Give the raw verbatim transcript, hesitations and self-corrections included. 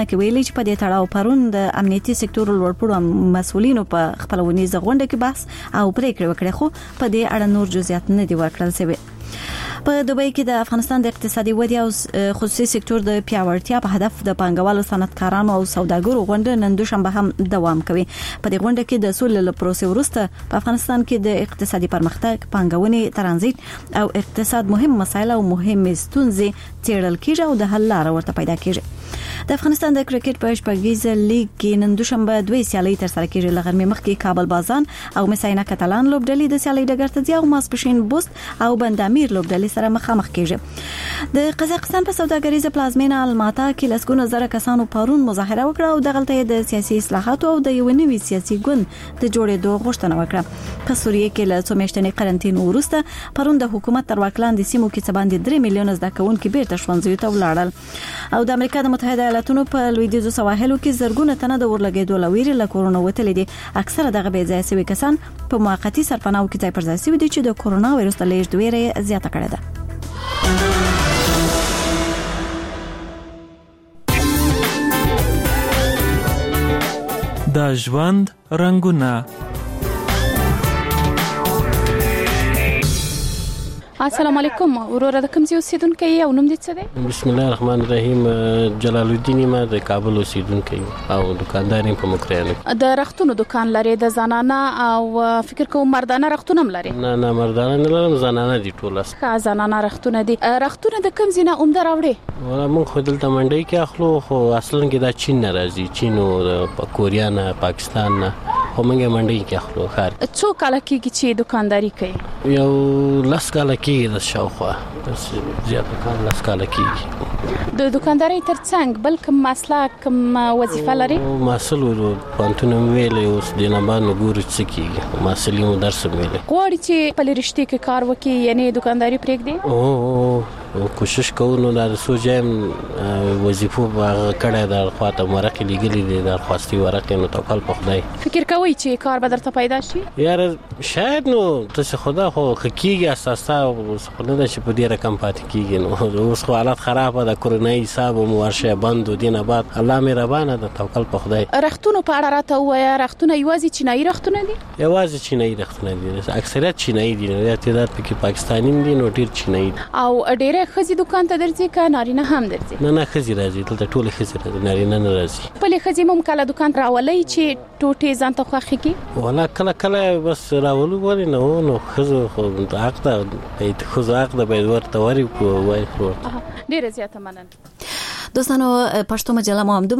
کې ویلي چې په دې تړاو پرون د امنیتي سکتور لوړپوړو مسولینو په خپلونیزه غونډه کې بحث او پریکړه وکړه، خو په دې اړه نور جزئیات نه دي ورکړل شوي. په دوبۍ کې د افغانستان د اقتصادي ودې او خصوصي سکتور د پیاوړتیا په هدف د پانګوالو، صنعتکارانو او سوداګرو غونډه نن دوشنبه هم دوام کوي. په دې غونډه کې د سولې له پروسې وروسته په افغانستان کې د اقتصادي پرمختګ، پانګونې، ترانزیت او اقتصاد مهم مسایل او مهمې ستونزې څېړل کېږي او د حل لاره ورته پیدا کېږي. د افغانستان د کرکټ په شپږیزه لیګ کې نن دوشنبه دوه سیالۍ ترسره کېږي. لغرمې مخکې کابل بازان او مساینه کتالان لوبډلې د سیالۍ ډګر ته ځي او ماسپښین بوست او بندامیر لوبډلې سره مخامخ کېږي. د قزاقستان په سوداګریزه پلازمینه الماتا کې لسګونه زره کسانو پرون مظاهره وکړه او دغلته د سیاسي اصلاحاتو او د یو نوي سیاسي ګوند د جوړېدو غوښتنه وکړه. په سوریه کې له څو میاشتنې قرنټین وروسته پرون د حکومت تر واک لاندې سیمو کې څه باندې درې میلیونه زده کوونکي بیرته ښوونځیو ته ولاړل. او د امریکا د متحده ایالاتونو په لویدیځو سواحلو کې زرګونه تنه د ورلګېدو لویري له کورونا وتلې دي. اکثره دغه بې ځای شوي کسان په موقتی سرپناو کې ځای پر ځای شوي دي چې د کورونا وایرس د لیږد ویره زیاته کړې ده. د ژوند رنگونه. السلام علیکم وروره، د کوم ځای اوسیدونکو یې او نوم دې څه دی؟ بسم الله الرحمن الرحیم. جلال الدین ما د کابل اوسیدونکو او دکاندار یم په مکریانو. د رختونو دکان لري، د زنانه او فکر کوم مردانه رختونه هم لري؟ نه نه مردانه نه لرم، زنانه دي ټوله. ښه زنانه رختونه دي. رختونه د کوم ځای نه عمده راوړي؟ ولا موږ خو دلته منډي کې اخلو، خو اصلا کې دا چین نه راځي، چین او کوریا نه، پاکستان نه، خو موږ منډي کې اخلو. خیر څو کال کېږي چې دکانداري کوي؟ یو لس کال کېږي د شاوخوا، زیاته کال لس کال کېږي. د دکانداري ترڅنګ بل کوم مسلک، کوم وظیفه لري؟ مسل ورو پانتون ویلې اوس د نبانو ګوري څه کېږي، مسلې مو درس ویلې. غواړي چې په لرشتي کې کار وکړي، یعنی دکانداري پرېږدي؟ او کوشش کوو نو دا سوجم وظیفو باغ کړه د خواته مرکه لګلې د درخواستي ورکه نو توکل په خدای. فکر کوي چې کار به درته پیدا شي؟ یار شاید نو ته خدا خو حقیقي اساسا خو نه چې په دې رقم پاتې کیږي. نو اوس خو حالت خراب ده، کورونای حساب مو ورشه بند و دینه بعد الله مهربانه ده، توکل په خدای. رختونو په اړه راته وایا، رختونه یوازې چینایي رختونه دي؟ یوازې چینایي رختونه دي، اکثریت چینایي دي، نه تعداد پکې پاکستاني دي، نو ډیر چینایي. او ډېر خزي دکان ته درځي که نارینه هم درځي؟ نه نه خزي راځي، دلته ټول خزي راځي، نارینه نه راځي. خپل خزي مم کله دکان راولي چې ټوټه ځان ته خوخي کی؟ ولا کله کله بس راولو ولې نه نو خزو خو حق ده، په خزو حق ده به ورته وری کو وای خو. ډیره زیاته مننه دوستانو. پښتو مجله مو هم